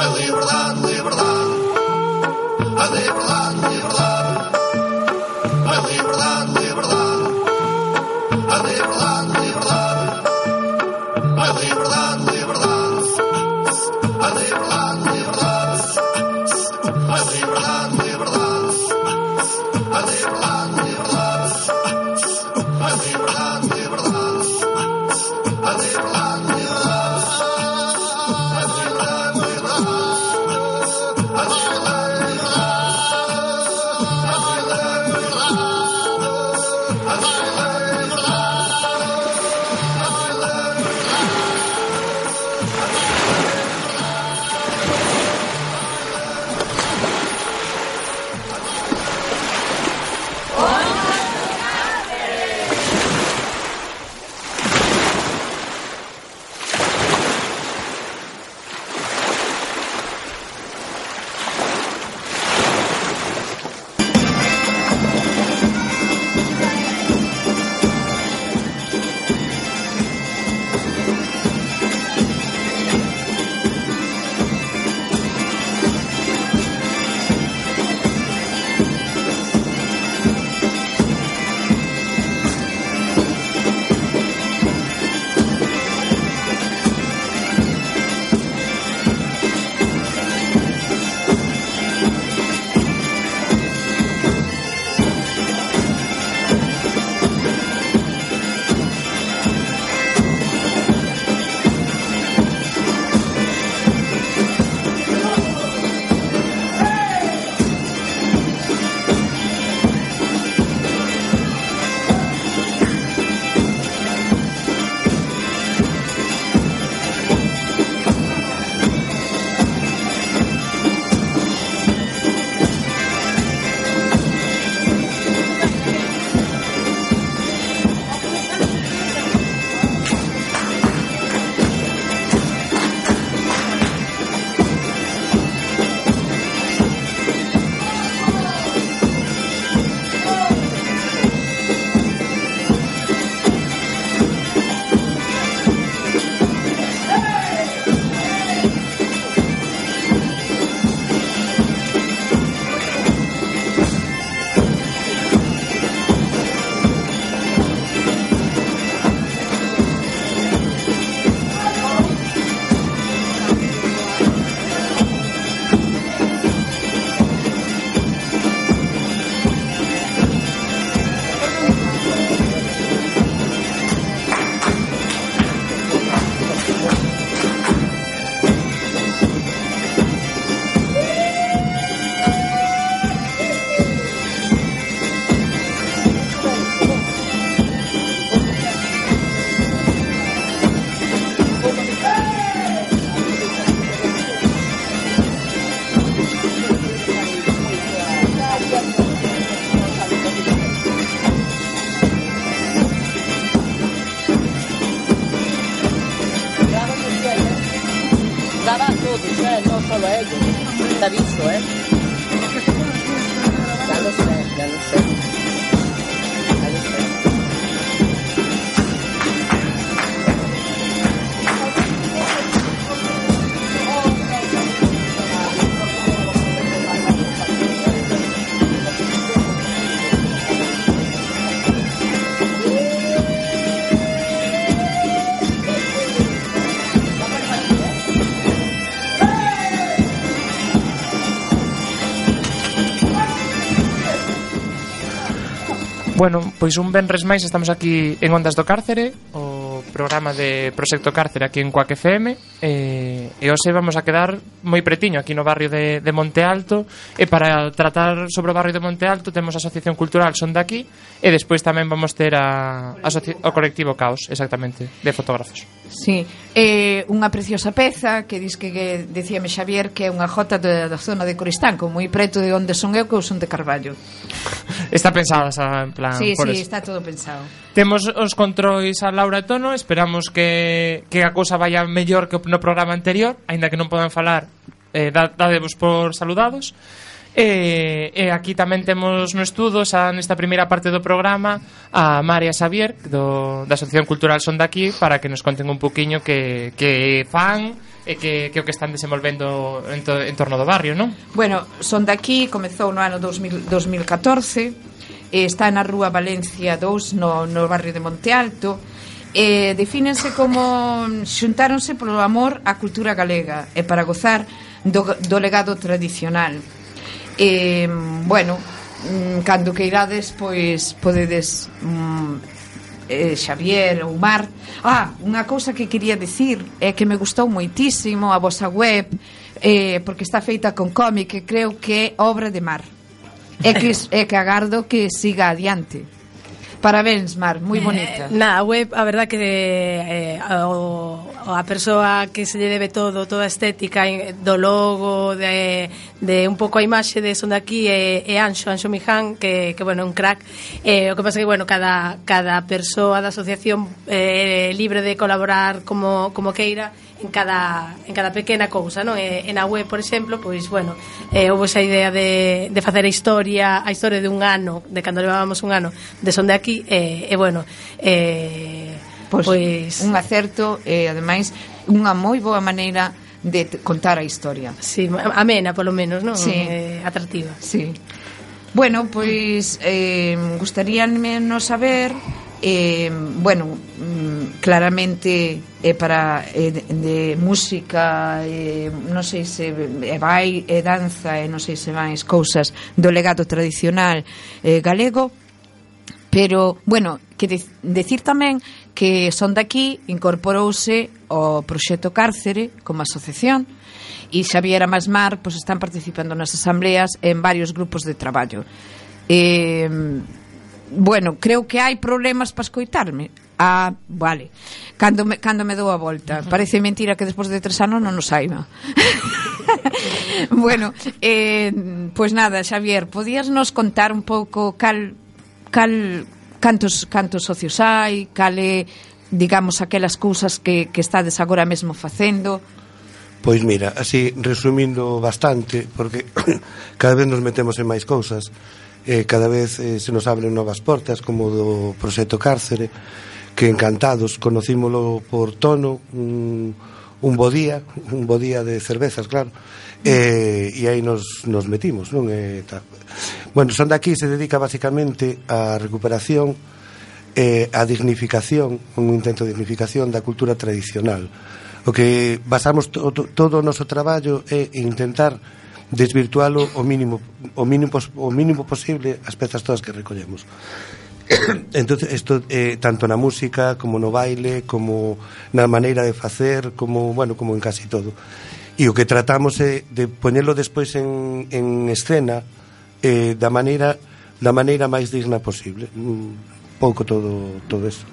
solo a ellos. Te aviso, ¿eh? Ya lo sé, ya lo sé. Ya lo sé. Bueno, pois un venres máis estamos aquí en Ondas do Cárcere, o programa de Proxecto Cárcere aquí en Coac FM, e hoxe vamos a quedar moi pretiño aquí no barrio de Monte Alto, e para tratar sobre o barrio de Monte Alto temos a Asociación Cultural Son de Aquí, e despois tamén vamos ter o colectivo Caos, exactamente, de fotógrafos. Sí, unha preciosa peza que dis que decíame Xavier que é unha jota da zona de Coristanco, moi preto de onde son eu, que eu son de Carballo. Está pensada, en plan... Sí, sí, está todo pensado. Temos os controis a Laura e Tono, esperamos que a cousa vaya mellor que no programa anterior, aínda que non podan falar, dadevos por saludados. E aquí tamén temos no estudo, xa nesta primeira parte do programa, a María Xavier da Asociación Cultural Son de Aquí, para que nos conten un poquinho que fan, e que o que están desenvolvendo en torno do barrio, non? Bueno, Son Daqui comezou no ano 2014, está na Rúa Valencia 2 no barrio de Monte Alto. Defínense como xuntáronse polo amor á cultura galega e para gozar do legado tradicional. Bueno, cando que irades, pois podedes Xavier ou Mar. Unha cousa que quería dicir é que me gustou moitísimo a vosa web, porque está feita con cómic, que creo que é obra de Mar, é que agardo que siga adiante. Parabéns, Mar, moi bonita. A web, a verdad que a persoa que se lle debe toda a estética do logo, de un pouco a imaxe de Son Daqui é Anxo Miján, que bueno, un crack. O que pasa que, bueno, cada persoa da asociación é libre de colaborar como queira en cada pequena cousa, non? En a web, por exemplo, pois, bueno, houve esa idea de facer a historia de un ano, de cando levábamos un ano de Son Daqui, bueno, pois un acerto e ademais unha moi boa maneira de contar a historia. Sí, amena polo menos, non? Sí. Atractiva. Sí. Bueno, pois gustaríame no saber, bueno, claramente para de música, non sei se vai e danza e non sei se máis cousas do legado tradicional galego. Pero, bueno, que decir tamén que Son Daqui incorporouse ao proxecto Cárcere como asociación e Xavier e Masmar pues, están participando nas asambleas en varios grupos de traballo. Bueno, creo que hai problemas para escoitarme. Vale. Cando me dou a volta. Parece mentira que despois de 3 anos non nos saiba. Bueno, pues nada, Xavier, podías nos contar un pouco cantos socios hai, cale, digamos, aquelas cousas que estades agora mesmo facendo? Pois mira, así resumindo bastante, porque cada vez nos metemos en máis cousas, cada vez se nos abren novas portas, como do proxecto Cárcere, que encantados, conocímolo por Tono, un bo día de cervezas, claro, e aí nos metimos, non? Bueno, Son Daqui se dedica basicamente á recuperación e á dignificación, un intento de dignificación da cultura tradicional. O que basamos todo o noso traballo é intentar desvirtualo o mínimo posible as pezas todas que recollemos. Entonces, isto tanto na música como no baile, como na maneira de facer, como en casi todo. E o que tratamos é de poñelo despois en escena da maneira máis digna posible. Un pouco todo eso.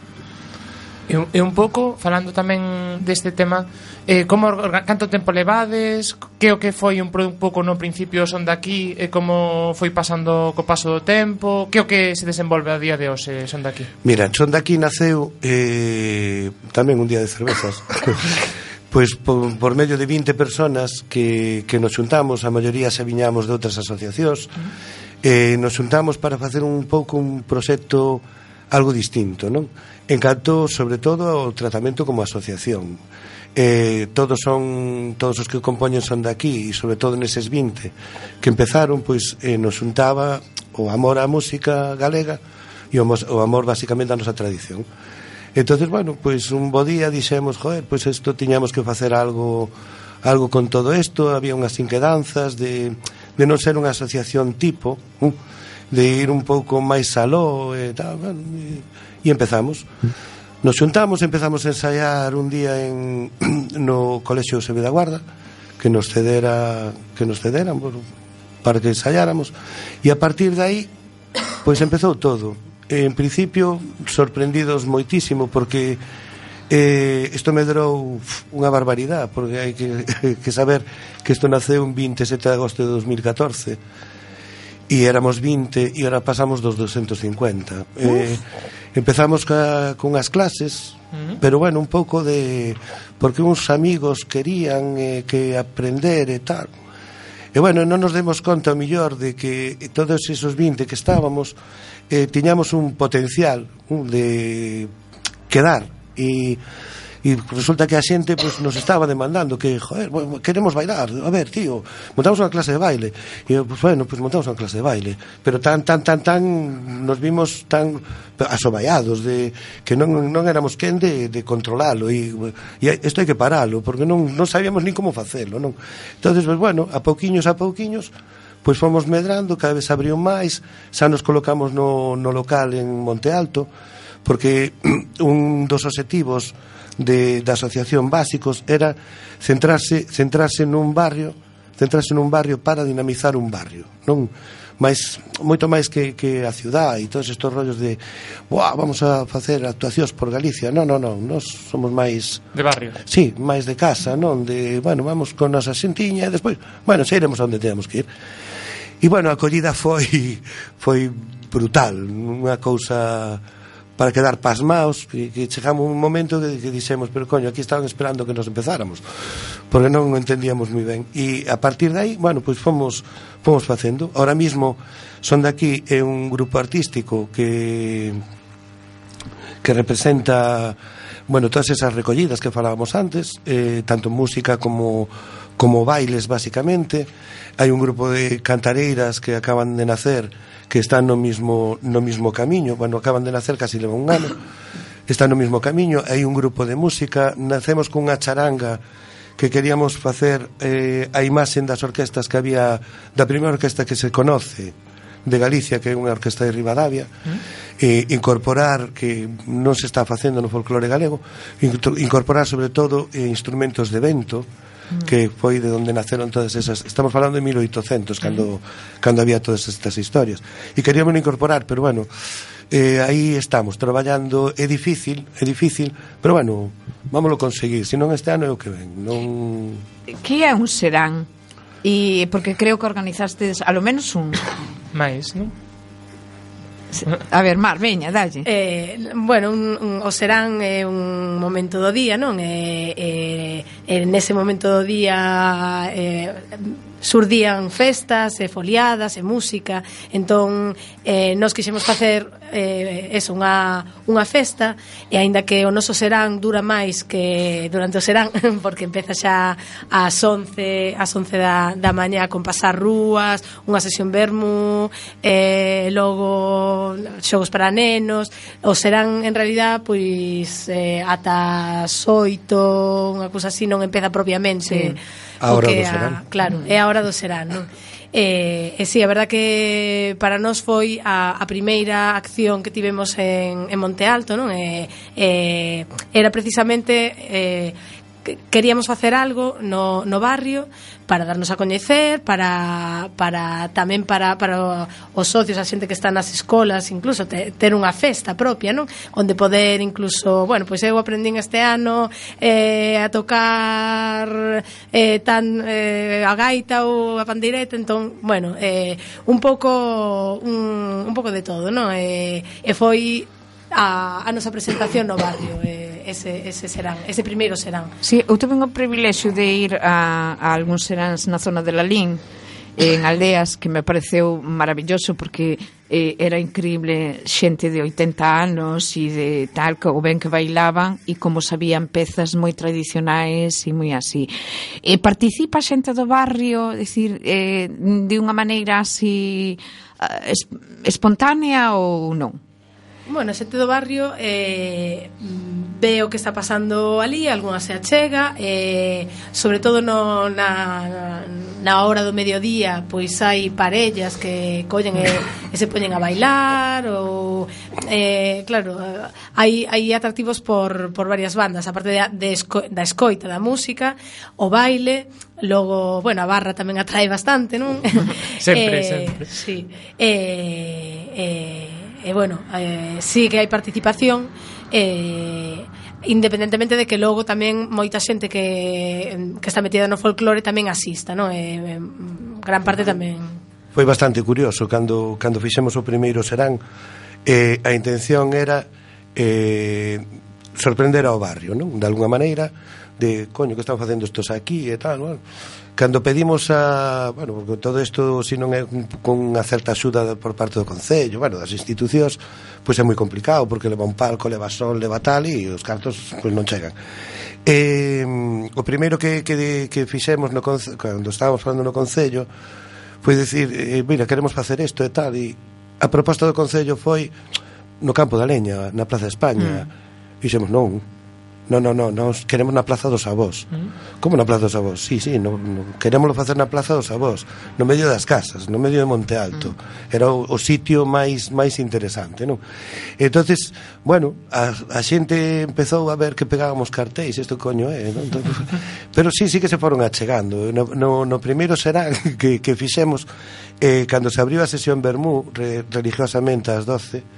E un pouco, falando tamén deste tema, canto tempo levades, que o que foi un pouco no principio Son Daqui, e como foi pasando co paso do tempo, que o que se desenvolve a día de hoxe Son Daqui? Mira, Son Daqui naceu tamén un día de cervezas. Pois por medio de 20 personas que nos xuntamos, a maioría se viñamos de outras asociacións, nos xuntamos para facer un pouco un proxecto algo distinto, non? En canto, sobre todo, ao tratamento como asociación. Todos os que compoñen Son Daqui, e sobre todo neses 20 que empezaron, pois nos xuntaba o amor á música galega e o amor basicamente á nosa tradición. Entonces, bueno, pois un bo día dixemos, pois isto tiñamos que facer algo con todo isto, había unhas inquedanzas de non ser unha asociación tipo, de ir un pouco máis aló e tal, bueno, e empezamos. Nos xuntamos, empezamos a ensaiar un día no Colexio Sebe da Guarda, que nos cederan para que ensaiáramos, e a partir de aí pois empezou todo. En principio sorprendidos moitísimo, porque isto me durou unha barbaridade, porque hai que saber que isto naceu un 27 de agosto de 2014 e éramos 20 e ahora pasamos dos 250. Empezamos con as clases, pero bueno, un pouco porque uns amigos querían que aprender e tal. E bueno, non nos demos conta ao millor de que todos esos 20 que estábamos tiñamos un potencial de quedar, e E resulta que a xente pues, nos estaba demandando que, joder, queremos bailar, a ver, tío, montamos unha clase de baile. E, pues, bueno, pues montamos unha clase de baile. Pero tan, nos vimos tan asoballados de que non éramos quen de controlalo. E isto hai que paralo, porque non sabíamos nin como facelo, non? Entonces, pues, bueno, a pouquiños, pois fomos medrando, cada vez abriu máis, xa nos colocamos no local en Monte Alto, porque un dos obxectivos da asociación básicos era centrarse nun barrio para dinamizar un barrio, non moito máis que a ciudad e todos estes rollos de vamos a facer actuacións por Galicia. Non, nós somos máis de barrio. Sí, máis de casa, non de, bueno, vamos con nosa xentiña e despois, bueno, xa iremos onde temos que ir. E bueno, a acollida foi brutal, unha cousa para quedar pasmaos, que chegamos un momento que dixemos, pero coño, aquí estaban esperando que nos empezáramos, porque non entendíamos moi ben. E a partir de aí, bueno, pois fomos facendo. Ahora mismo son de aquí un grupo artístico que representa, bueno, todas esas recollidas que falábamos antes, tanto música como bailes, basicamente. Hai un grupo de cantareiras que acaban de nacer, que están no mismo camiño, bueno, acaban de nacer, casi leva un ano, están no mismo camiño. Hai un grupo de música, nacemos cunha charanga que queríamos facer a imaxe das orquestas que había, da primeira orquesta que se conoce de Galicia, que é unha orquesta de Ribadavia, incorporar, que non se está facendo no folclore galego, incorporar sobre todo instrumentos de vento, que foi de onde naceron todas esas, estamos falando de 1800 cando había todas estas historias, e queríamos incorporar, pero bueno, aí estamos traballando. É difícil, pero bueno, vámoslo conseguir, senón este ano é o que ven. Non... Que é un serán? E porque creo que organizastes alo menos un máis, non? A ver, Mar, veña, dalle. Bueno, o serán é un momento do día, non? Nese momento do día surdían festas, foliadas, música. Entón, nós quixemos facer unha festa, e aínda que o noso serán dura máis que durante o serán, porque empeza xa ás 11 da mañá con pasar rúas, unha sesión vermú, logo xogos para nenos. O serán, en realidad, pois ata as 8, unha cousa así, non empeza propiamente. Sí. A hora do serán. Claro, é a hora do serán, non? Si, a verdad que para nós foi a primeira acción que tivemos en Monte Alto, non? Era precisamente queríamos facer algo no barrio para darnos a coñecer, para tamén para os socios, a xente que está nas escolas, incluso ter unha festa propia, non? Onde poder incluso, bueno, pois eu aprendín este ano a tocar a gaita ou a pandeireta, entón, bueno, un pouco de todo, non? E foi a nosa presentación no barrio, ese primeiro serán. Sí, eu tuve o privilexio de ir a algúns seráns na zona de Lalín, en aldeas, que me pareceu maravilloso, porque era increíble, xente de 80 anos e de tal, que o ben que bailaban e como sabían pezas moi tradicionais e moi así. Participa xente do barrio, decir, de unha maneira así espontánea ou non? Bueno, xente do barrio ve o que está pasando ali, algunha se achega, sobre todo na hora do mediodía, pois hai parellas que collen e se poñen a bailar, ou claro, hai atractivos por varias bandas, aparte da escoita da música, o baile. Logo, bueno, a barra tamén atrae bastante, non? Sempre. Sí. Bueno, sí que hai participación, independentemente de que logo tamén moita xente que está metida no folclore tamén asista, non? Gran parte tamén. Foi bastante curioso cando fixemos o primeiro serán, a intención era sorprender ao barrio, non? De alguna maneira, de coño, que están facendo estos aquí e tal, bueno. cando pedimos bueno, porque todo isto se non é con unha certa axuda por parte do Concello, bueno, das institucións, pois é moi complicado, porque leva un palco, leva sol, leva tal, e os cartos pois non chegan. O primeiro que fixemos cando estábamos falando no Concello foi dicir, mira, queremos facer isto e tal, e a proposta do Concello foi no Campo da Leña, na Plaza de España. Dixemos, non, nos queremos na Plaza dos Avós. Como na Plaza dos Avós? Sí, queremoslo facer na Plaza dos Avós, no medio das casas, no medio de Monte Alto. Era o sitio máis interesante, non? Entonces, bueno, a xente empezou a ver que pegábamos cartéis, isto coño é, non? Pero sí que se foron achegando. No primeiro serán que fixemos, cando se abriu a sesión Bermú, religiosamente ás 12,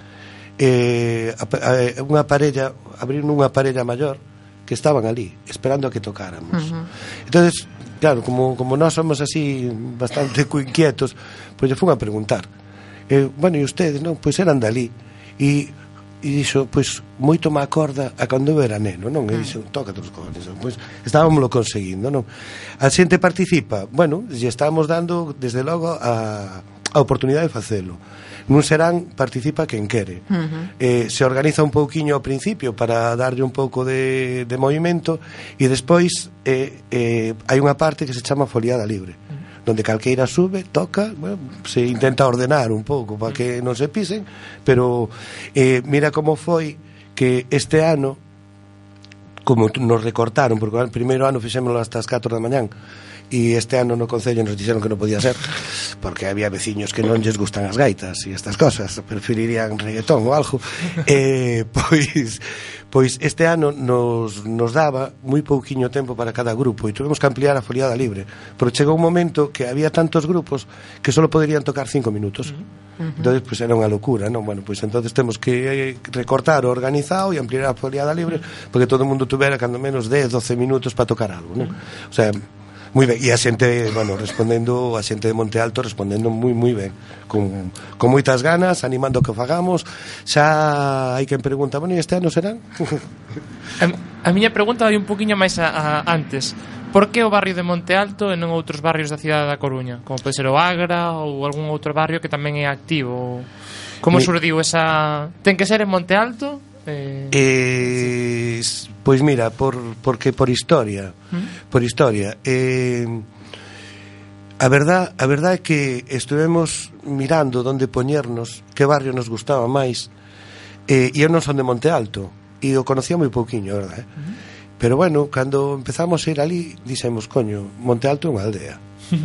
unha parella abriron unha parella maior que estaban ali esperando a que tocáramos. Entonces, claro, como nós somos así bastante inquietos, pois lle fun a preguntar, bueno, e ustedes, non? Pois eran dali, e dixo, pois moito me acorda a cando eu era neno, non? E dixo, tócate os cojones, pois estábamos conseguindo, non? A xente participa, bueno, lle estamos dando desde logo a oportunidade de facelo. Nun serán participa quen quere. Se organiza un pouquiño ao principio para darlle un pouco de movimento, e despois hai unha parte que se chama foliada libre, donde calqueira sube, toca, bueno, se intenta ordenar un pouco para que non se pisen, pero mira como foi que este ano, como nos recortaron, porque o primeiro ano fixémoslo hasta as 4 da mañán, e este ano no Concello nos dixeron que non podía ser, porque había veciños que non lles gustan as gaitas e estas cosas, preferirían reggaetón ou algo. Pois este ano nos daba moi pouquiño tempo para cada grupo, e tuvemos que ampliar a foliada libre, porque chegou un momento que había tantos grupos que só poderían tocar 5 minutos. Entonces, pues era unha locura, non? Bueno, pues entonces temos que recortar o organizado e ampliar a foliada libre, porque todo o mundo tuvera cando menos 10-12 minutos para tocar algo, non? O sea, moi ben, e a xente, bueno, respondendo, a xente de Monte Alto respondendo moi ben, con moitas ganas, animando que o fagamos. Xa hai quen pregunta, bueno, e este ano serán? A miña pregunta vai un poquinho máis antes. Por que o barrio de Monte Alto e non outros barrios da cidade da Coruña? Como pode ser o Agra ou algún outro barrio que tamén é activo? Como surdiu esa... Ten que ser en Monte Alto? Pois mira, porque por historia. A verdade é que estuvemos mirando onde poñernos, que barrio nos gustaba máis, e eu non son de Monte Alto e o conocía moi pouquiño, verdade? Pero bueno, cando empezamos a ir ali, dixemos, coño, Monte Alto é unha aldea.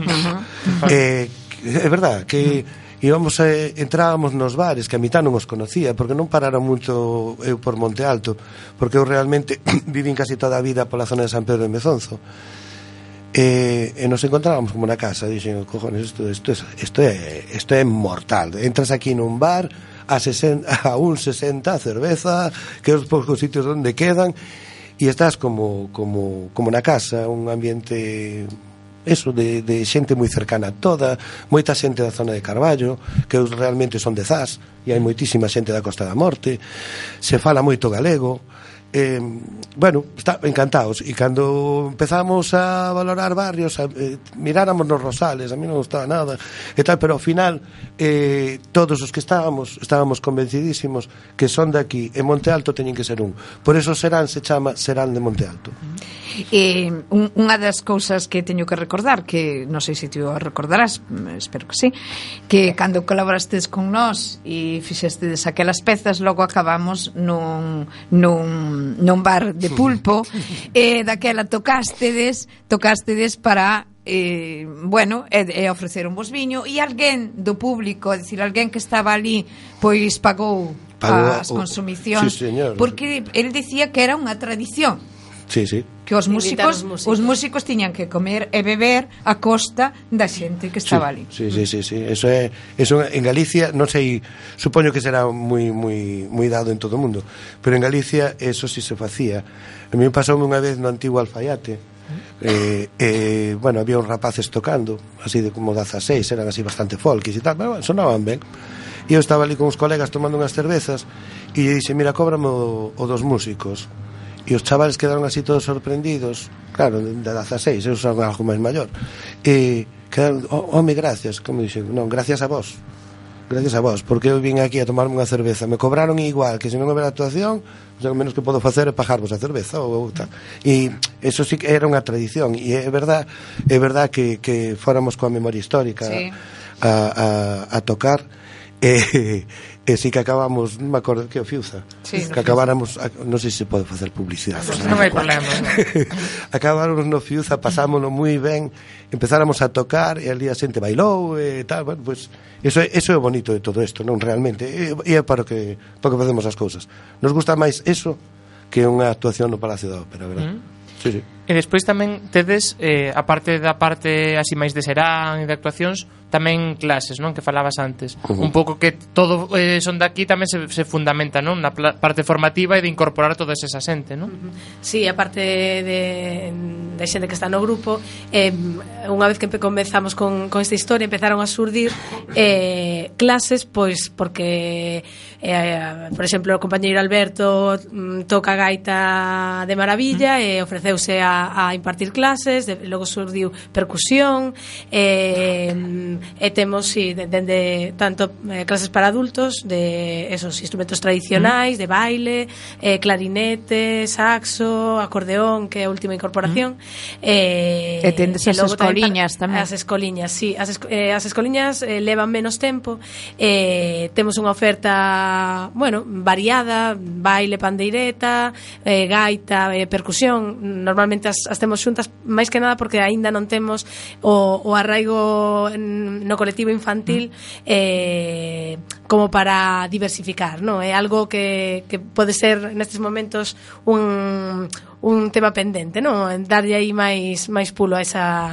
É verdade que íbamos entrábamos nos bares que a mitad non os conocía, porque non pararon moito eu por Monte Alto, porque eu realmente vivín casi toda a vida pola zona de San Pedro de Mezonzo, e nos encontrábamos como na casa. Dixen, cojones, isto é mortal. Entras aquí nun bar a 1,60 a cerveza, que os poucos sitios onde quedan, e estás como na casa, un ambiente eso de xente moi cercana toda, moita xente da zona de Carballo, que realmente son de Zas, e hai moitísima xente da Costa da Morte, se fala moito galego. Bueno, está encantados, e cando empezamos a valorar barrios, miráramos nos Rosales, a mí non gustaba nada e tal, pero ao final todos os que estábamos convencidísimos que son de aquí, e Monte Alto teñen que ser un, por eso Serán se chama Serán de Monte Alto. Unha das cousas que teño que recordar, que non sei se ti o recordarás, espero que sí, que cando colaborastes con nós e fixestedes aquelas pezas, logo acabamos nun bar de pulpo, e daquela tocastedes para bueno, e ofreceron vos viño, e alguén do público, é dicir, alguén que estaba ali, pois pagou as consumicións, sí, señor, porque el dicía que era unha tradición. Sí. Que os músicos tiñan que comer e beber a costa da xente que estaba ali. Sí. Eso en Galicia, non sei, supoño que será moi dado en todo o mundo, pero en Galicia eso sí se facía. A mí pasoume unha vez no antigo Alfaiate. Bueno, había uns rapaces tocando, así de como 16, eran así bastante folkis e tal, pero bueno, sonaban ben. E eu estaba ali con os colegas tomando unhas cervezas e lle dixe, mira, cóbrame o dos músicos. e os chavales quedaron así todos sorprendidos, claro, de 16, eu son algo máis maior, e quedaron, home, gracias, como dixen, non, gracias a vos, porque eu vim aquí a tomarme unha cerveza, me cobraron igual, que se non houber actuación, o menos que podo facer é pagarvos a cerveza ou tal. E eso sí que era unha tradición, e é verdad que fóramos coa memoria histórica, sí, a tocar, e si que acabamos, non me acordo que o Fiuza, sí, que acabáramos, non sei se pode facer publicidade, non hai problema, no. Acabáramos no Fiuza, pasámonos moi ben, empezáramos a tocar e al día xente bailou e tal, bueno, pues eso é o bonito de todo isto, non, realmente, e é para que facemos as cousas. Nos gusta máis eso que unha actuación no Palacio da Ópera, verdad? Sí, sí. E despois tamén tedes, a parte da parte así máis de serán e de actuacións, tamén clases, non? Que falabas antes. Un pouco que todo son daqui tamén se fundamenta, non? Na parte formativa e de incorporar toda esa xente, non? Sí, a parte de xente que está no grupo, unha vez que comezamos con esta historia, empezaron a surdir clases, pois porque por exemplo, o compañeiro Alberto toca gaita de maravilla e ofreceuse a impartir clases, logo surdiu percusión, e temos dende tanto clases para adultos de esos instrumentos tradicionais, de baile, clarinete, saxo, acordeón, que é a última incorporación, e tendes as escoliñas tamén. As escoliñas, sí, as escoliñas levan menos tempo, temos unha oferta, bueno, variada, baile, pandeireta, gaita, percusión. Normalmente as temos xuntas, máis que nada porque aínda non temos o arraigo no colectivo infantil como para diversificar, non? É algo que pode ser nestes momentos un tema pendente, non? Darlle aí máis pulo a esa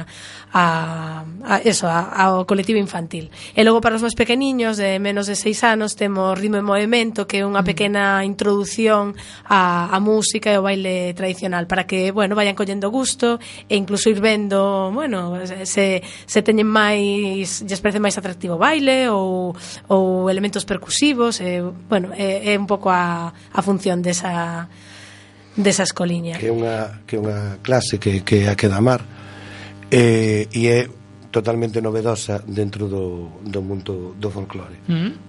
ao colectivo infantil. E logo para os máis pequeniños de menos de 6 anos temos Ritmo e Movemento, que é unha pequena introdución á música e ao baile tradicional, para que, bueno, vayan collendo gusto e incluso ir vendo, bueno, se teñen máis, lles parece máis atractivo o baile ou elementos percusivos, bueno, é un pouco a función desa escoliña. Que é unha clase que a Quedamar, e é totalmente novedosa dentro do mundo do folclore.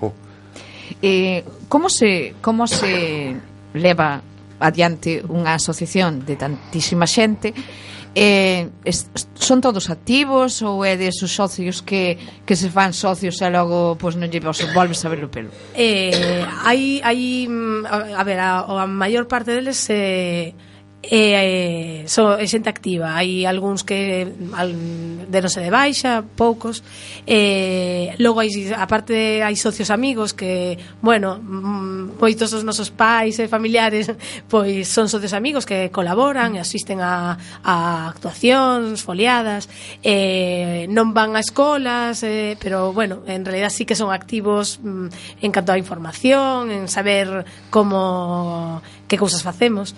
Como se leva adiante unha asociación de tantísima xente? Son todos activos ou é desos socios que se fan socios e logo pois non lle volves a ver o pelo? Hai a ver, a maior parte deles son xente activa. Hai algúns que deronse de baixa, poucos, logo aparte hai socios amigos que, bueno, moitos dos nosos pais e familiares pois son socios amigos que colaboran e asisten a actuacións, foliadas, non van a escolas, pero bueno, en realidad sí que son activos en canto a información, en saber como que cousas facemos,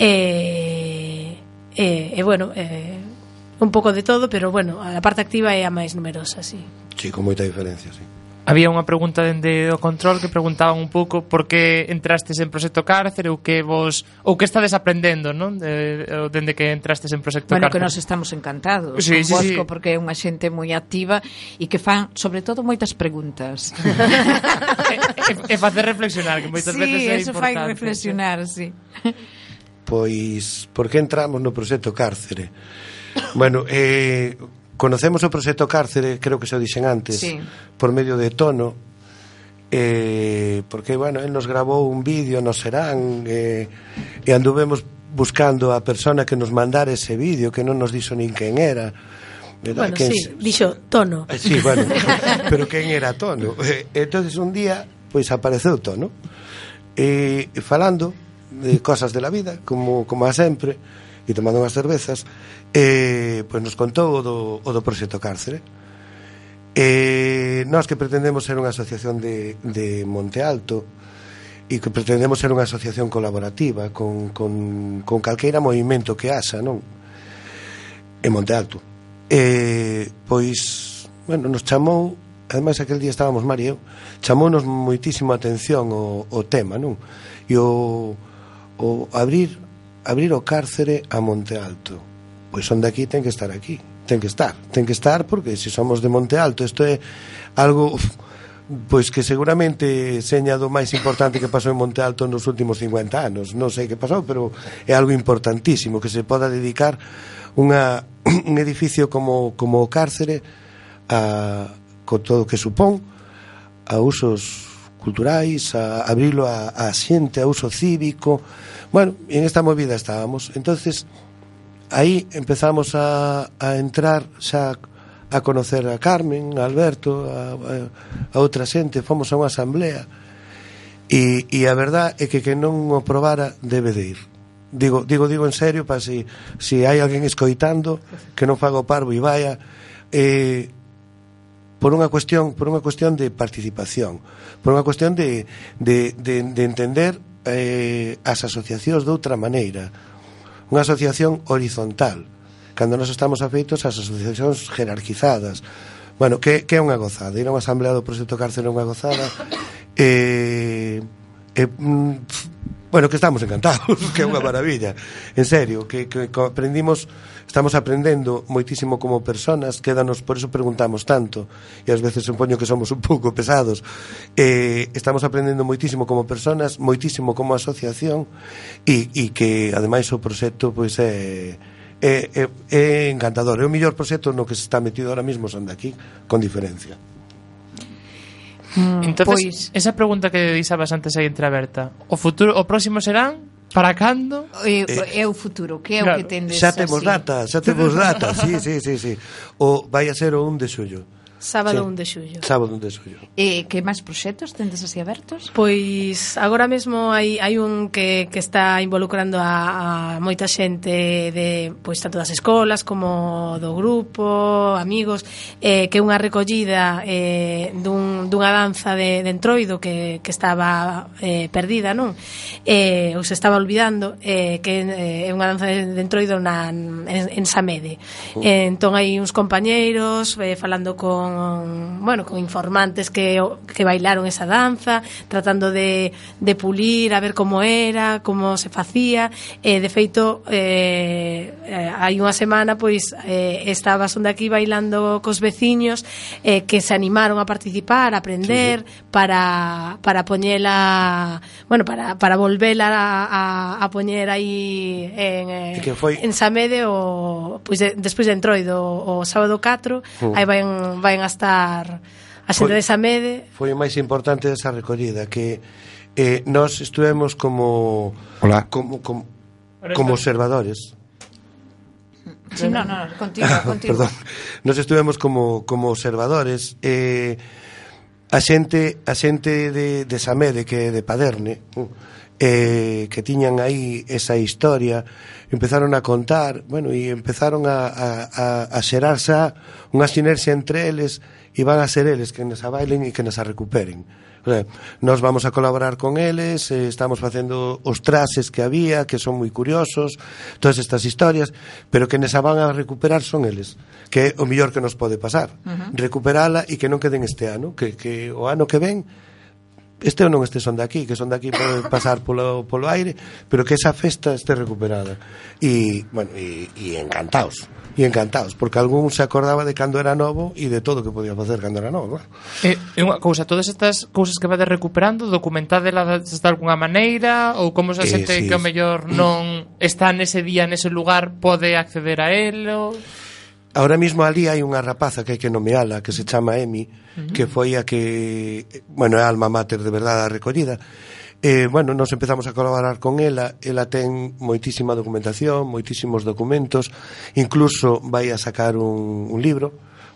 bueno, un pouco de todo, pero bueno, a parte activa é a máis numerosa, sí. Sí, con moita diferencia, sí. Había unha pregunta dende o control que preguntaban un pouco por que entrastes en Proxecto Cárcere ou que estades aprendendo, non? Dende que entrastes en Proxecto Cárcere. Bueno, que nos estamos encantados sí, con Bosco, sí. Porque é unha xente moi activa e que fan, sobre todo, moitas preguntas. e facer reflexionar, que moitas veces é importante. Sí, eso fai reflexionar, sí. Pois, por que entramos no Proxecto Cárcere? Bueno, conocemos o Proxecto Cárcere, creo que se o dixen antes, sí, por medio de Tono, porque, bueno, él nos grabou un vídeo no Serán, e anduvemos buscando a persona que nos mandara ese vídeo, que non nos dixo nin quen era. Bueno, sí, dixo Tono. Sí, bueno, pero quen era Tono? Entonces un día, pois apareceu Tono, falando de cosas de la vida, como a sempre, e tomando unhas cervezas, pois nos contou o do Proxecto Cárcere. Nós que pretendemos ser unha asociación de Monte Alto e que pretendemos ser unha asociación colaborativa con calqueira movimento que haxa, non? En Monte Alto. Pois, bueno, nos chamou, ademais aquel día estábamos Mari e eu, chamounos moitísimo a atención o tema, non? E o abrir abrir o cárcere a Monte Alto. Pois son de aquí, ten que estar aquí. Ten que estar porque se somos de Monte Alto, isto é algo pois que seguramente seña do máis importante que pasou en Monte Alto nos últimos 50 anos. Non sei que pasou, pero é algo importantísimo que se poda dedicar un edificio como o cárcere con todo o que supón a usos culturais, a abrilo a xente, a uso cívico. Bueno, en esta movida estábamos. Entonces aí empezamos a entrar xa a conocer a Carmen, a Alberto, a outra xente, fomos a unha asamblea e a verdad é que non o probara debe de ir. Digo en serio, para si hai alguén escoitando que non faga o parvo e vaya, por unha cuestión de participación, por unha cuestión de entender as asociacións de outra maneira, unha asociación horizontal, cando nós estamos afeitos ás asociacións jerarquizadas. Bueno, que é unha gozada, ir a unha asamblea do Proxecto Cárcere é unha gozada, bueno, que estamos encantados, que é unha maravilla, en serio, que aprendimos, estamos aprendendo moitísimo como personas, quédanos, por eso preguntamos tanto, e ás veces supoño que somos un pouco pesados, estamos aprendendo moitísimo como personas, moitísimo como asociación, e que ademais o proxecto pois é encantador, é o mellor proxecto no que se está metido ahora mismo son de aquí, con diferencia. Entonces, esa pregunta que deixabas antes aí entreaberta, o próximo serán para cando? É o futuro, que é o que tendes xa temos data, sí. O vai a ser o 1 de xullo. Sábado 1 de xullo. Sábado 1 de xullo. Que máis proxectos tendes así abertos? Pois agora mesmo hai un que está involucrando a moita xente de, pois tanto das escolas como do grupo, amigos, que é unha recollida dunha danza de Entroido que estaba perdida, non? Ou se estaba olvidando, que é unha danza de Entroido en Samede. Entón hai uns compañeiros falando con informantes que bailaron esa danza, tratando de pulir, a ver como era, como se facía. De feito, hai unha semana pois estaba son de aquí bailando cos veciños que se animaron a participar, a aprender, sí. para poñela, para volvela a poñer aí en Samede pois despois de Entroido o sábado 4, aí van a estar a xente de Samede. Foi o máis importante desa recollida, que nós estuvemos como observadores. Sí, no, continúa. Perdón. Nos estuvemos como observadores. A xente de Samede, que é de Paderne, que tiñan aí esa historia, empezaron a contar, e empezaron a xerarse unha sinerxia entre eles, e van a ser eles que nos a bailen e que nos a recuperen. Nos vamos a colaborar con eles, estamos facendo os traxes que había, que son moi curiosos, todas estas historias, pero que nos a van a recuperar son eles, que é o mellor que nos pode pasar, recuperala e que non queden este ano, que o ano que ven este ou non este son de aquí, que son de aquí pode pasar polo aire, pero que esa festa este recuperada. E encantados, porque algún se acordaba de cando era novo e de todo o que podía facer cando era novo. E unha cousa, todas estas cousas que vades recuperando, documentádela de alguna maneira, ou como se xente que o mellor non está nese día, nese lugar, pode acceder a elo? Ahora mismo ali hai unha rapaza que hai que nomeala, que se chama Emi, que foi a que, é alma mater de verdade a recollida. Nos empezamos a colaborar con ela ten moitísima documentación, moitísimos documentos, incluso vai a sacar un libro,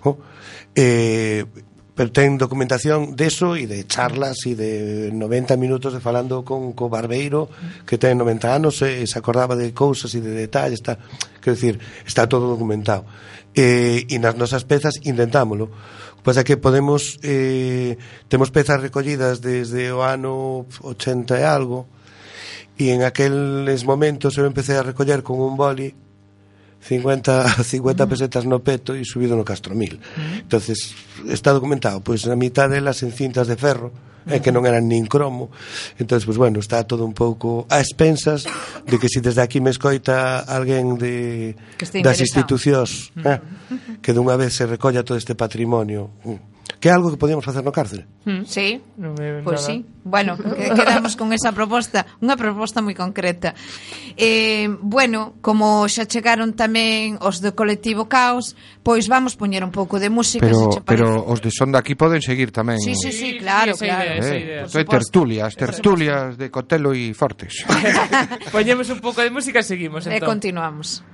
pero ten documentación deso e de charlas e de 90 minutos de falando co barbeiro que ten 90 anos e se acordaba de cousas e de detalles, quero dicir, está todo documentado. E nas nosas pezas intentámolo. O que pasa é que temos pezas recollidas desde o ano 80 e algo, e en aqueles momentos eu empecé a recoller con un boli 50 pesetas no peto e subido no Castromil. Entonces está documentado, pois a mitad delas en cintas de ferro, e que non eran nin cromo. Entonces, pues bueno, está todo un pouco a expensas de que se desde aquí me escoita alguén das institucións, que dunha vez se recolla todo este patrimonio, que é algo que podíamos facer no cárcere. Sí, pois sí. Bueno, quedamos con esa proposta, unha proposta moi concreta. Bueno, como xa chegaron tamén os do colectivo Caos, pois vamos poñer un pouco de música. Pero os de son daqui poden seguir tamén. Sí, claro. Isto é tertulias de Cotelo e Fortes. Poñemos un pouco de música e seguimos, entón. E continuamos.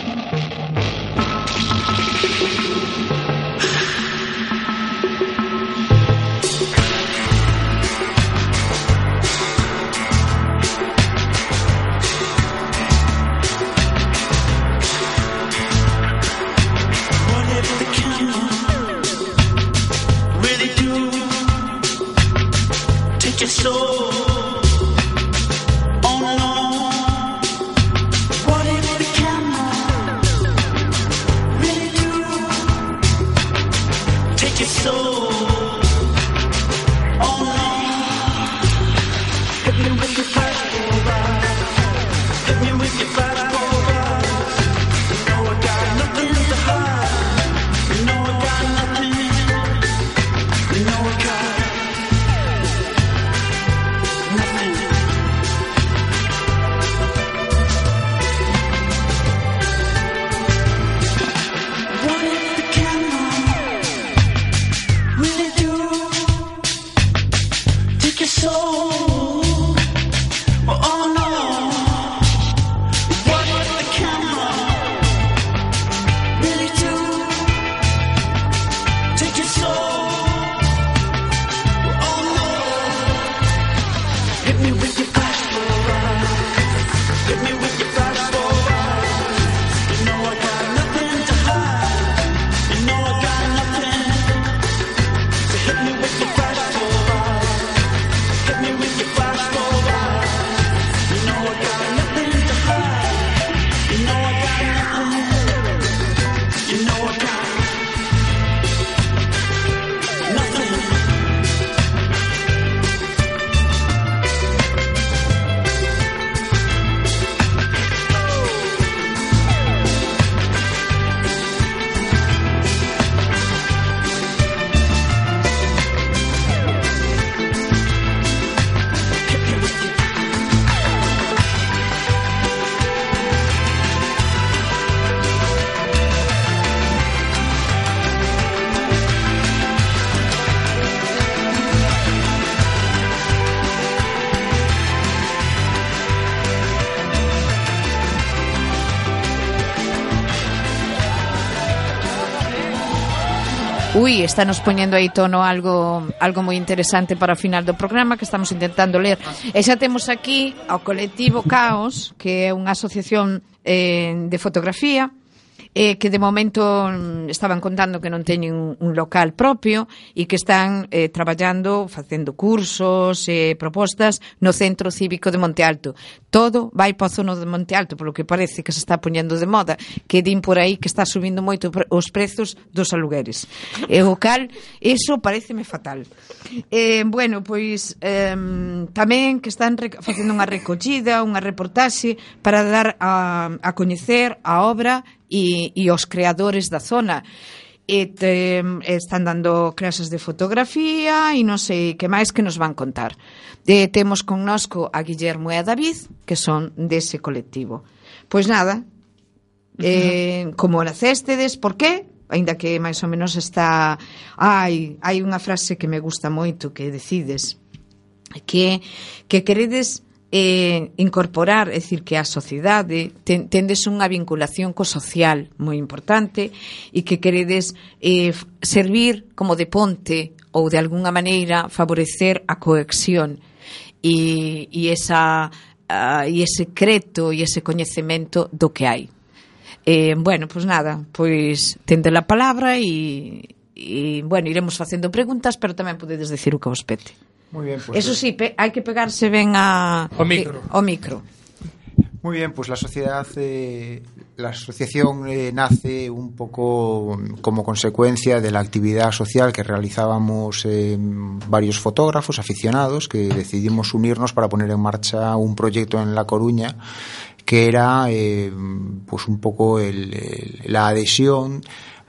Ui, estános poñendo aí tono algo moi interesante para o final do programa que estamos intentando ler. E xa temos aquí ao colectivo Caos, que é unha asociación de fotografía, que de momento estaban contando que non teñen un local propio e que están traballando, facendo cursos e propostas no Centro Cívico de Monte Alto. Todo vai para o zono de Monte Alto, polo que parece que se está poñendo de moda, que din por aí que está subindo moito os prezos dos alugueres. E o cal, eso pareceme fatal. Bueno, pois tamén que están facendo unha recollida, unha reportaxe para dar a coñecer a obra e os creadores da zona. Están dando clases de fotografía e non sei que máis que nos van contar. Temos connosco a Guillermo e a David, que son dese colectivo. Pois nada, como nacéstedes, por qué? Ainda que máis ou menos está... Hai unha frase que me gusta moito que decides que queredes incorporar, é dicir, que a sociedade tendes unha vinculación co social moi importante e que queredes servir como de ponte ou de alguna maneira favorecer a cohesión e ese creto e ese coñecemento do que hai. Bueno, pois nada, pois tende a palabra e bueno, iremos facendo preguntas, pero tamén podedes decir o que vos pete. Muy bien, pues eso sí, hai que pegarse ben ao micro. Muy bien, pues la sociedad la asociación nace un poco como consecuencia de la actividad social que realizábamos varios fotógrafos aficionados que decidimos unirnos para poner en marcha un proyecto en La Coruña que era pues un poco la adhesión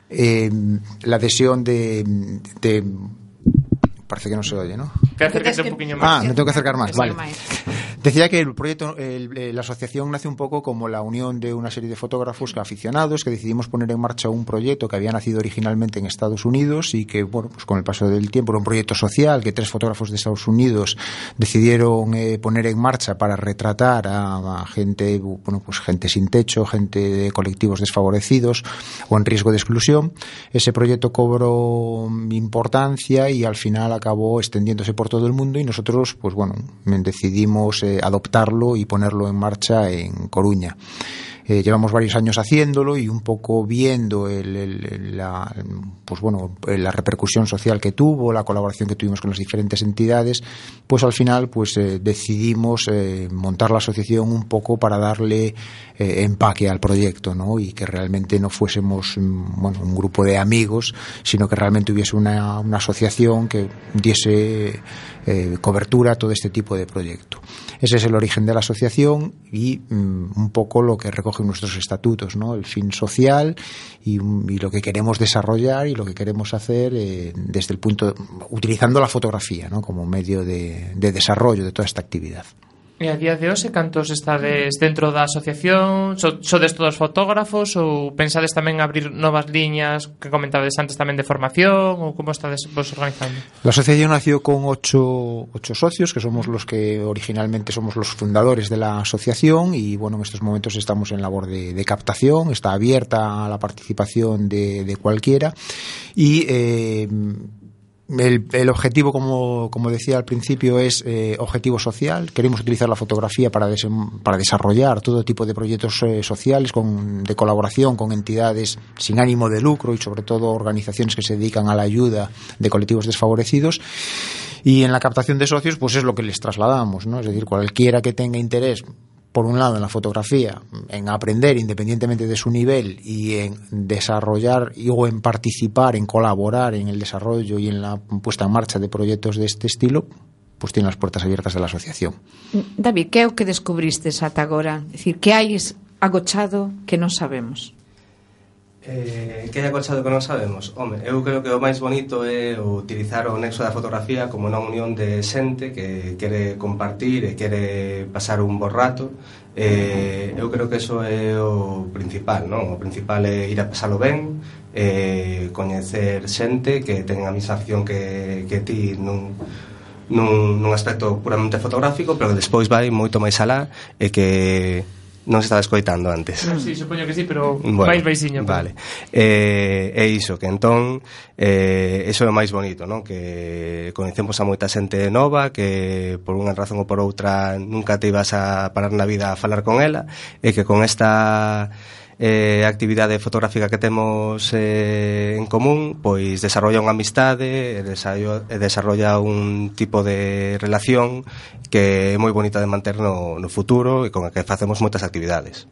de parece que no se oye, ¿no? Que acérquese un poquinho máis. Me tengo que acercar más, vale. Decía que el proyecto, la asociación nace un poco como la unión de una serie de fotógrafos aficionados que decidimos poner en marcha un proyecto que había nacido originalmente en Estados Unidos y que, bueno, pues con el paso del tiempo era un proyecto social que 3 fotógrafos de Estados Unidos decidieron poner en marcha para retratar a gente, bueno, pues gente sin techo, gente de colectivos desfavorecidos o en riesgo de exclusión. Ese proyecto cobró importancia y al final acabó extendiéndose por todo el mundo y nosotros, pues bueno, decidimos adoptarlo y ponerlo en marcha en Coruña. Llevamos varios años haciéndolo y un poco viendo la repercusión social que tuvo, la colaboración que tuvimos con las diferentes entidades, pues al final decidimos montar la asociación un poco para darle empaque al proyecto, ¿no? Y que realmente no fuésemos un grupo de amigos, sino que realmente hubiese una asociación que diese cobertura a todo este tipo de proyecto. Ese es el origen de la asociación y un poco lo que recoge nuestros estatutos, ¿no? El fin social y lo que queremos desarrollar y lo que queremos hacer desde el punto utilizando la fotografía, ¿no? Como medio de desarrollo de toda esta actividad. E a día de hoxe, cantos estades dentro da asociación? Sodes todos fotógrafos ou pensades tamén abrir novas liñas que comentabades antes tamén de formación ou como estades vos organizando? La asociación nació con 8 socios que somos los que originalmente somos los fundadores de la asociación y bueno, en estos momentos estamos en labor de captación, está abierta a la participación de cualquiera y el objetivo, como decía al principio, es objetivo social. Queremos utilizar la fotografía para desarrollar todo tipo de proyectos sociales de colaboración con entidades sin ánimo de lucro y sobre todo organizaciones que se dedican a la ayuda de colectivos desfavorecidos. Y en la captación de socios pues es lo que les trasladamos, ¿no? Es decir, cualquiera que tenga interés por un lado en la fotografía, en aprender independientemente de su nivel y en desarrollar o en participar, en colaborar en el desarrollo y en la puesta en marcha de proyectos de este estilo, pues tiene las puertas abiertas de la asociación. David, que é o que descubristes ata agora? É dicir, que hai agochado que non sabemos? Que hai agochado que non sabemos? Home, eu creo que o máis bonito é utilizar o nexo da fotografía como unha unión de xente que quere compartir e quere pasar un bo rato. Eu creo que eso é o principal, non? O principal é ir a pasalo ben, coñecer xente que ten a mesma afición que ti nun aspecto puramente fotográfico, pero que despois vai moito máis alá e que non se estaba escoitando antes. Sí, supoño que sí, pero máis baixinho. Vale. É iso, que entón eso é o máis bonito, non? Que coñecemos a moita xente nova que por unha razón ou por outra nunca te ibas a parar na vida a falar con ela e que con esta actividade fotográfica que temos en común, pois desarrolla unha amistade e desarrolla un tipo de relación que é moi bonita de manter no futuro e con a que facemos moitas actividades.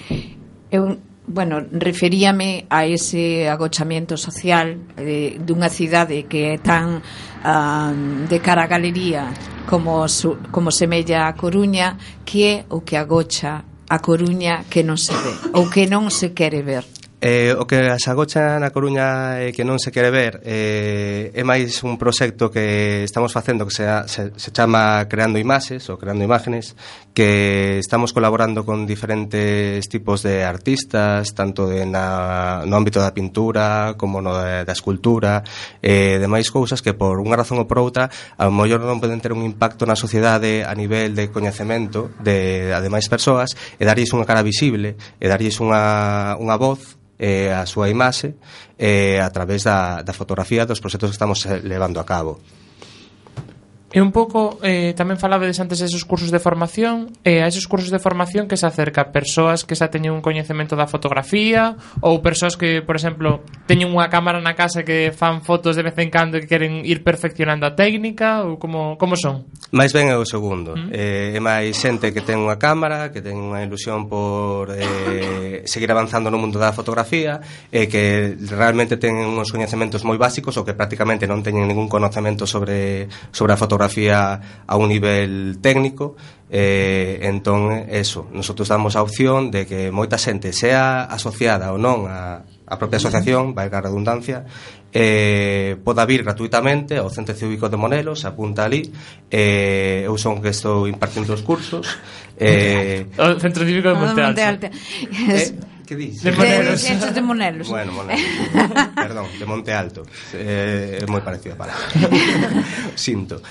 Referíame a ese agochamento social dunha cidade que é tan de cara a galería como semella a Coruña, que é o que agocha a Coruña que non se ve ou que non se quere ver. O que se agocha na Coruña e que non se quere ver é máis un proxecto que estamos facendo que se chama Creando Imaxes ou Creando Imágenes, que estamos colaborando con diferentes tipos de artistas, tanto no ámbito da pintura como no da escultura e demais cousas que por unha razón ou por outra ao mellor non poden ter un impacto na sociedade a nivel de coñecemento de demais persoas e darlles unha cara visible e darlles unha voz a súa imaxe a través da fotografía dos proxectos que estamos levando a cabo. E un pouco, tamén falabades antes desos cursos de formación, a esos cursos de formación que se acerca a persoas que xa teñen un coñecemento da fotografía ou persoas que, por exemplo, teñen unha cámara na casa que fan fotos de vez en cando e que queren ir perfeccionando a técnica, ou como son? Mais ben é o segundo. É máis xente que ten unha cámara, que ten unha ilusión por seguir avanzando no mundo da fotografía e que realmente ten uns coñecementos moi básicos ou que prácticamente non teñen ningún conocemento sobre a fotografía a un nivel técnico. Entón, eso, nosotros damos a opción de que moita xente sea asociada ou non a propia asociación, valga a redundancia, poda vir gratuitamente ao Centro Cívico de Monelos, apunta ali, eu son que estou impartindo os cursos. O Centro Cívico de Monte Alto. Que dis? De Monelos. De Monelos. Bueno, Monelos. Perdón, de Monte Alto. É moi parecido a palabra. Sinto.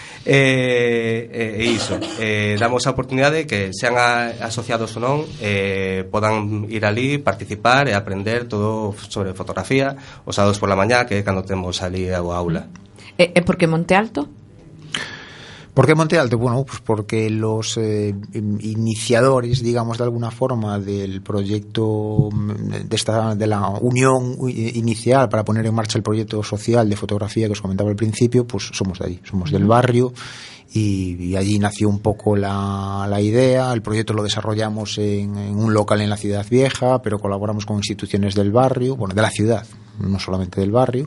Iso. Damos a oportunidade que sean asociados ou non, podan ir ali, participar e aprender todo sobre fotografía os sábados por la mañá, que é cando temos ali a aula. E por que Monte Alto? ¿Por qué Monte Alto? Bueno, pues porque los iniciadores, digamos, de alguna forma del proyecto de la unión inicial para poner en marcha el proyecto social de fotografía que os comentaba al principio, pues somos de allí, somos del barrio y allí nació un poco la idea. El proyecto lo desarrollamos en un local en la Ciudad Vieja, pero colaboramos con instituciones del barrio, bueno, de la ciudad, no solamente del barrio.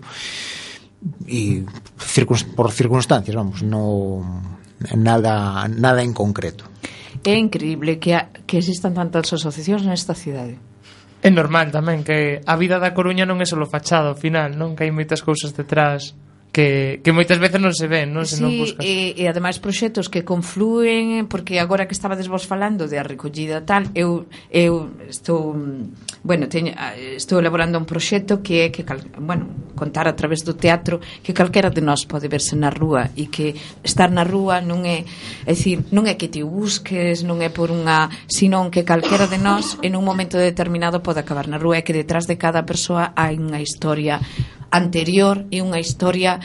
Y por circunstancias, vamos, no nada en concreto. É increíble que existan tantas asociacións nesta cidade. É normal tamén que a vida da Coruña non é só fachada ao final, non? Que hai moitas cousas detrás que moitas veces non se ven, non? Se non buscas. E ademais proxectos que confluen, porque agora que estabades vos falando de a recollida tal, eu estou estou elaborando un proxecto que é contar a través do teatro que calquera de nós pode verse na rúa e que estar na rúa non é dicir, non é que te busques, non é por unha, senón que calquera de nós en un momento determinado pode acabar na rúa e que detrás de cada persoa hai unha historia anterior e unha historia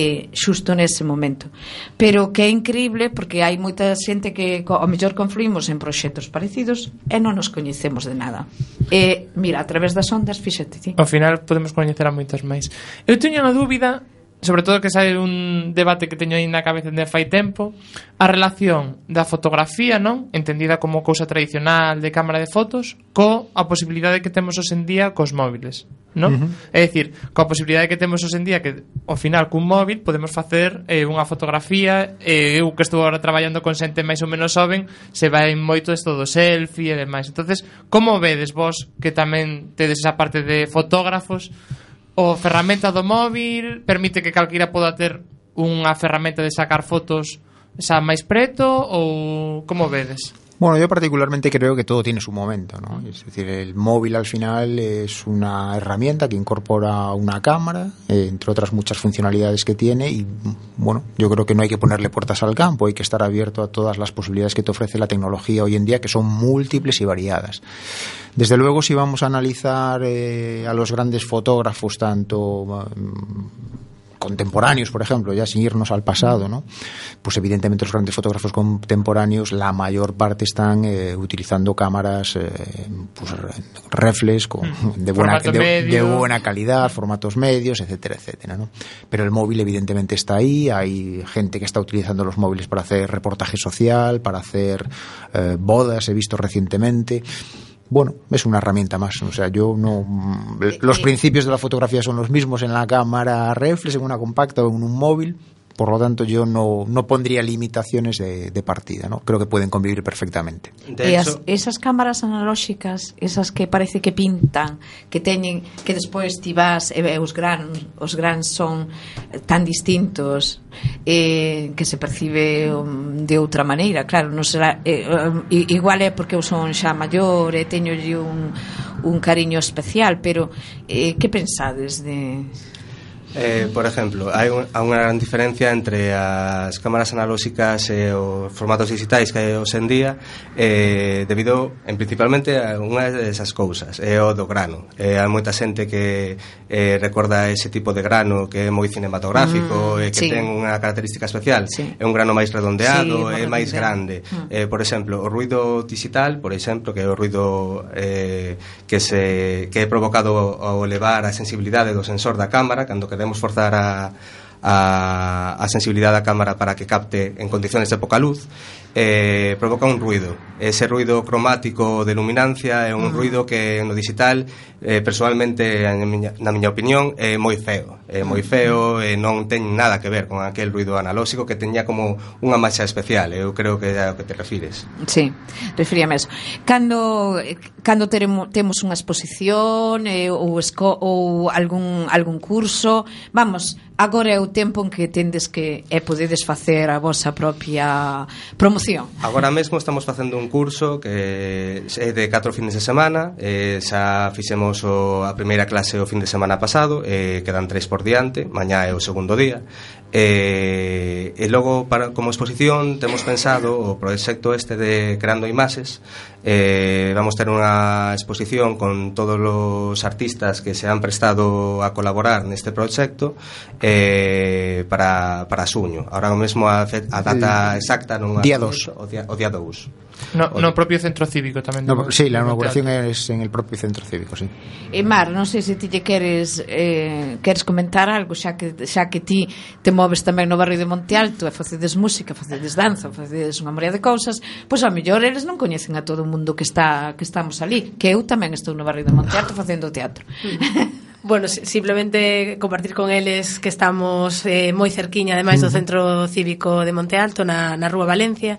xusto nese momento, pero que é increíble porque hai moita xente que ao mellor confluimos en proxectos parecidos e non nos coñecemos de nada. Mira, a través das ondas, fíxate ti. Ao final podemos coñecer a moitas máis. Eu teño unha dúbida, sobre todo que sai un debate que teño aí na cabeza de fai tempo, a relación da fotografía, non? Entendida como cousa tradicional de cámara de fotos, a posibilidade que temos hoxe en día cos móviles, non? É dicir, coa posibilidade que temos hoxe en día que ao final cun móvil podemos facer unha fotografía, eu que estou agora traballando con xente máis ou menos xoven, se vai moito isto do selfie e demais. Entonces, como vedes vos que tamén tedes esa parte de fotógrafos? O ferramenta do móvil permite que calquera poda ter unha ferramenta de sacar fotos xa máis preto, ou como vedes? Bueno, yo particularmente creo que todo tiene su momento, ¿no? Es decir, el móvil al final es una herramienta que incorpora una cámara, entre otras muchas funcionalidades que tiene, y bueno, yo creo que no hay que ponerle puertas al campo, hay que estar abierto a todas las posibilidades que te ofrece la tecnología hoy en día, que son múltiples y variadas. Desde luego, si vamos a analizar a los grandes fotógrafos, tanto contemporáneos, por ejemplo, ya sin irnos al pasado, ¿no? Pues evidentemente los grandes fotógrafos contemporáneos, la mayor parte están utilizando cámaras pues reflex de buena calidad, formatos medios, etcétera, etcétera, ¿no? Pero el móvil evidentemente está ahí, hay gente que está utilizando los móviles para hacer reportaje social, para hacer bodas, he visto recientemente. Bueno, es una herramienta más. O sea, yo no. Los principios de la fotografía son los mismos en la cámara reflex, en una compacta o en un móvil. Por lo tanto, yo no pondría limitaciones de partida, ¿no? Creo que pueden convivir perfectamente. Esas cámaras analóxicas, esas que parece que pintan, que teñen, que despois ti vas e os grans son tan distintos, que se percibe de outra maneira. Claro, non será igual é porque eu son xa maior e teño un cariño especial, pero que pensades de... Por exemplo, hai unha gran diferencia entre as cámaras analóxicas e os formatos digitais que hai hoxe en día, debido, principalmente, a unha desas cousas, é o do grano. Hai moita xente que recorda ese tipo de grano que é moi cinematográfico e que ten unha característica especial. É un grano máis redondeado, é máis grande. Por exemplo, o ruido digital, por exemplo, que é o ruido que é provocado ao elevar a sensibilidade do sensor da cámara, cando queremos forzar a sensibilidade da cámara para que capte en condiciones de poca luz, provoca un ruido. Ese ruido cromático de luminancia é un ruido que no digital, personalmente, na miña opinión, é moi feo. É moi feo e non ten nada que ver con aquel ruido analóxico que teña como unha maxa especial. Eu creo que é ao que te refires. Sí, referíame a eso. Cando temos unha exposición ou algún curso, vamos, agora é o tempo en que tendes que podedes facer a vosa propia promoción. Agora mesmo estamos facendo un curso que é de 4 fines de semana. Xa fixemos a primeira clase o fin de semana pasado, quedan 3 por diante, mañá é o segundo día. E logo, como exposición, temos pensado o proxecto este de Creando Imaxes. Vamos ter unha exposición con todos os artistas que se han prestado a colaborar neste proxecto para xuño. Ahora mesmo a data exacta non día 2. O día 2. No propio centro cívico tamén. Sí, la inauguración es en el propio centro cívico, sí. Mar, non sei se ti lle queres comentar algo, xa que ti te moves tamén no barrio de Monte Alto e facedes música, facedes danza, facedes unha morea de cousas, pois ao mellor eles non coñecen a todo o mundo que estamos ali, que eu tamén estou no barrio de Monte Alto facendo teatro. Bueno, simplemente compartir con eles que estamos moi cerquiña, ademais do Centro Cívico de Monte Alto, na Rúa Valencia,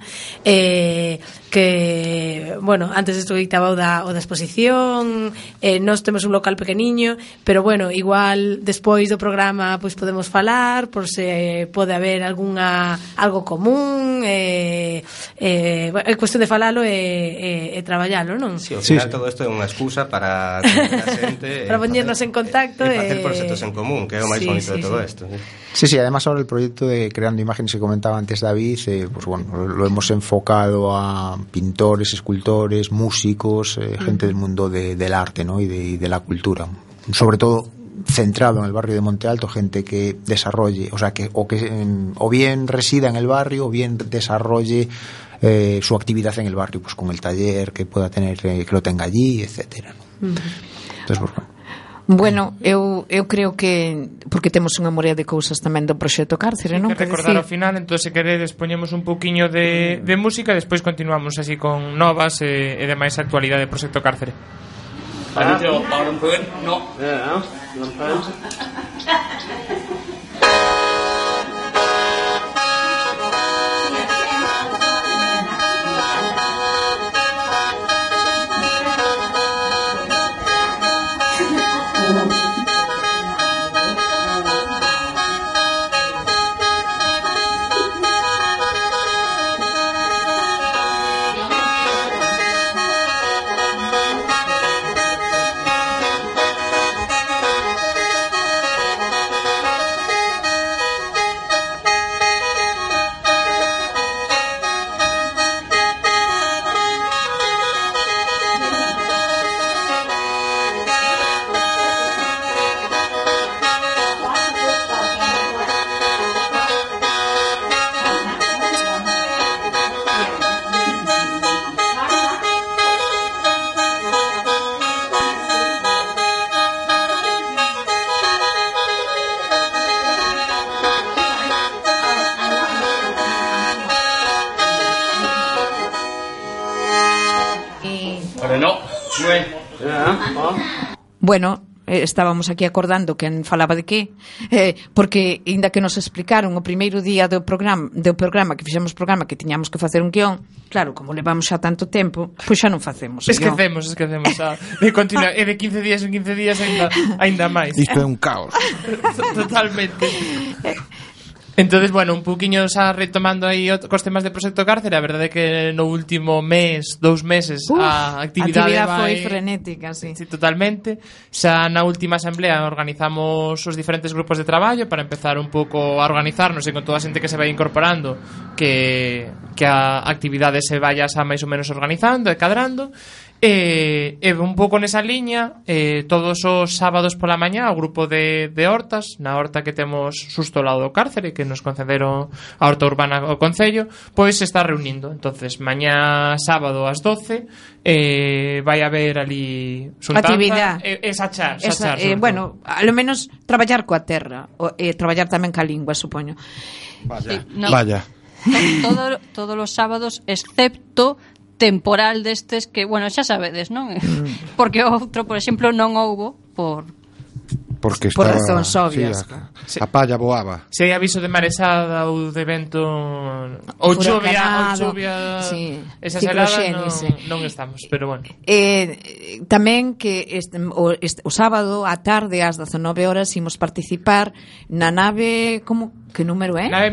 que, bueno, antes estaba o da exposición, nós temos un local pequeniño, pero, bueno, igual, despois do programa, pois podemos falar, por se pode haber algo común, é cuestión de falalo e traballalo, non? Sí, ao final todo isto é unha excusa para a xente para poñernos en contacto e facer proxectos en común, que é o máis bonito de todo isto. Sí, además ahora el proyecto de Creando Imágenes que comentaba antes David, pues bueno, lo hemos enfocado a pintores, escultores, músicos, gente del mundo del arte, ¿no? y de la cultura, sobre todo centrado en el barrio de Monte Alto, gente que desarrolle, o sea, que o bien resida en el barrio o bien desarrolle su actividad en el barrio, pues con el taller que pueda tener, que lo tenga allí, etcétera, ¿no? Entonces, pues bueno. Bueno, eu creo que porque temos unha morea de cousas tamén do proxecto Cárcere, non? Que recordar ao final, entón se queredes poñemos un pouquiño de música e despois continuamos así con novas e demais actualidade do proxecto Cárcere. Bueno, estábamos aquí acordando quen falaba de que, porque ainda que nos explicaron o primeiro día do programa que fixemos programa que tiñamos que facer un guión, claro, como levamos xa tanto tempo, pois xa non facemos. Esquecemos de continuar, e de 15 días en 15 días ainda máis. Isto é un caos. Totalmente. Entonces, bueno, un pouquiño xa retomando aí cos temas de Proxecto Cárcere, a verdade é que no último mes, 2 meses, a actividade foi frenética, sí. Sí, totalmente. Xa na última asamblea organizamos os diferentes grupos de traballo para empezar un pouco a organizarnos e con toda a xente que se vai incorporando que a actividade se vaya xa máis ou menos organizando e cadrando. E un pouco nesa liña, todos os sábados pola mañá o grupo de hortas, na horta que temos xusto ao lado do cárcere, que nos concederon a horta urbana o Concello, pois se está reunindo. Entonces, mañá sábado ás 12 vai haber ali xuntanza actividade e sachar bueno, a lo menos traballar coa terra e traballar tamén ca lingua, supoño. Vaya, Sí, no. vaya. Todos los sábados, excepto temporal destes que, bueno, xa sabedes, non? Porque outro, por exemplo, non houbo Porque por estaba, razóns obvias. a palla voaba. Se hai aviso de marexada ou de vento ou chuvia sí, exagerada, non estamos, pero bueno. Tamén que o sábado á tarde ás 19 horas imos participar na nave, que número é? Nave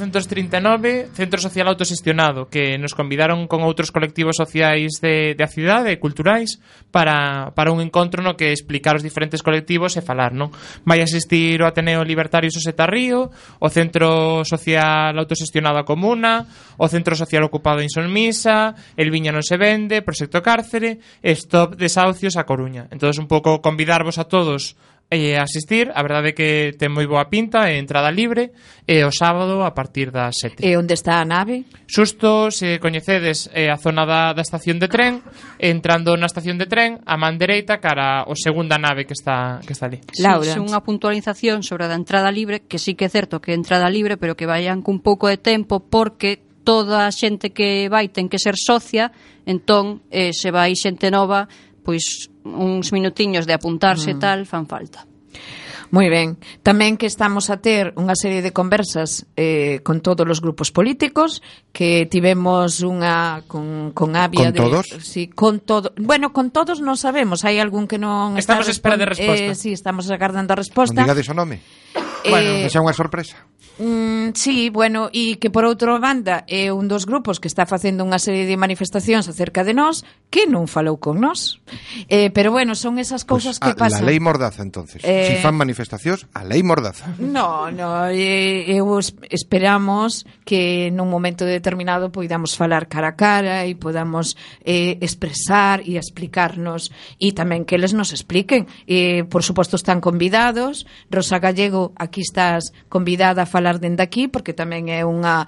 1839, Centro Social Autoxestionado, que nos convidaron con outros colectivos sociais da cidade e culturais para un encontro no que explicar os diferentes colectivos e falar, non? Vai asistir o Ateneo Libertario Soseta Río, o Centro Social Autoxestionado a Comuna, o Centro Social Ocupado en Solmisa, El Viña non se vende, Proxecto Cárcere, Stop Desahucios a Coruña. Entonces, un pouco convidarvos a todos a asistir. A verdade é que ten moi boa pinta, é entrada libre, e o sábado a partir das 7. E onde está a nave? Xusto, se coñecedes a zona da estación de tren, entrando na estación de tren, a man dereita cara o segunda nave que está ali. Laura, Sí, unha puntualización sobre a da entrada libre, que sí que é certo que é entrada libre, pero que vayan cun pouco de tempo, porque toda a xente que vai ten que ser socia, entón, se vai xente nova, pois uns minutiños de apuntarse e tal fan falta. moi ben. Tamén que estamos a ter unha serie de conversas con todos os grupos políticos, que tivemos unha con Avia. Con todos? Sí, con todo. Bueno, con todos non sabemos, hai algún que non Estamos está espera de resposta. Sí, estamos agardando a Non resposta. digades o nome. Bueno, Que xa unha sorpresa. Sí, bueno, e que por outra banda é un dos grupos que está facendo unha serie de manifestacións acerca de nós que non falou con nós. Pero bueno, son esas cousas que Pues, pasan. la lei Mordaza, entonces. Si fan manifestacións, a lei Mordaza. No, eu esperamos que nun momento determinado poidamos falar cara a cara e podamos expresar e explicarnos, e tamén que eles nos expliquen. Por suposto están convidados. Rosa Gallego, aquí estás convidada a falar dende aquí, porque tamén é unha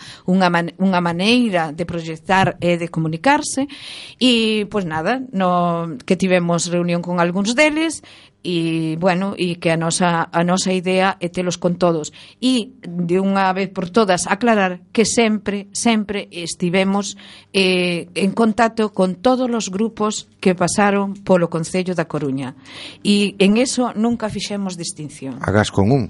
maneira de proxectar e de comunicarse. E, pois nada, que tivemos reunión con algúns deles, e, bueno, e que a nosa idea é telos con todos. E, de unha vez por todas, aclarar que sempre estivemos en contacto con todos os grupos que pasaron polo Concello da Coruña. E en eso nunca fixemos distinción. Agás con un.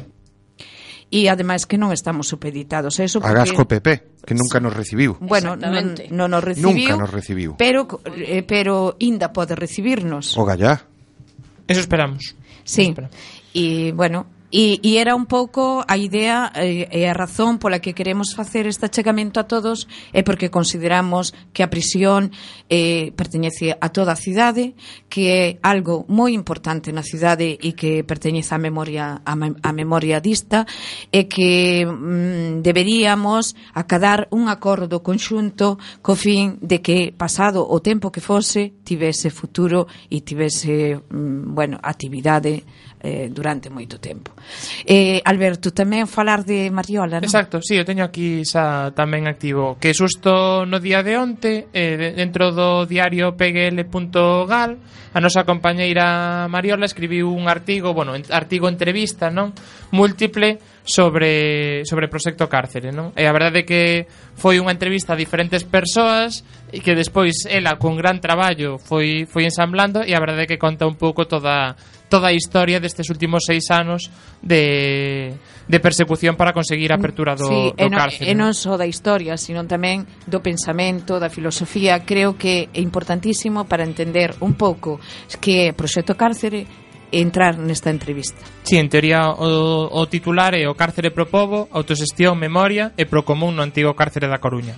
E ademais que non estamos supeditados a eso, porque Agás co PP, que nunca nos recibiu. bueno, Exactamente. non nos recibiu, Nunca nos recibiu. pero inda pode recibirnos. O gallá. Eso esperamos. Sí. Eso esperamos. E bueno, e era un pouco a idea e a razón pola que queremos facer este achegamento a todos, é porque consideramos que a prisión perteñece a toda a cidade, que é algo moi importante na cidade e que perteñece á memoria dista, e que deberíamos acadar un acordo conxunto co fin de que, pasado o tempo que fose, tivese futuro e tivese actividade durante moito tempo. Alberto, tamén falar de Mariola, non? Exacto, sí, eu teño aquí xa tamén activo, que xusto no día de onte, dentro do diario pgl.gal, a nosa compañeira Mariola escribiu un artigo entrevista, non? Múltiple sobre Proxecto Cárcere, non? E a verdade é que foi unha entrevista a diferentes persoas e que despois ela con gran traballo foi ensamblando, e a verdade é que conta un pouco toda a historia destes últimos 6 anos de persecución para conseguir a apertura do cárcere. E non só da historia, sino tamén do pensamento, da filosofía. Creo que é importantísimo para entender un pouco que Proxecto Cárcere entrar nesta entrevista. Si, en teoría o titular é o cárcere pro pobo, autoxestión, memoria e pro común no antigo cárcere da Coruña.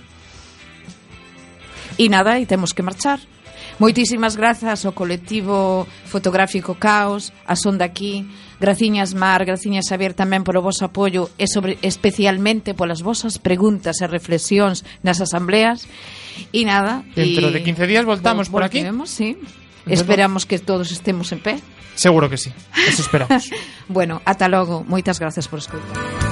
E nada, e temos que marchar. Moitísimas grazas ao colectivo fotográfico Caos, a Son daqui, graciñas Mar, graciñas Xavier tamén polo voso apoio e especialmente polas vosas preguntas e reflexións nas asambleas. E nada, dentro de 15 días voltamos por aquí. Sí. Esperamos que todos estemos en pé. Seguro que sí, eso esperamos. Bueno, ata logo, moitas grazas por escoitar.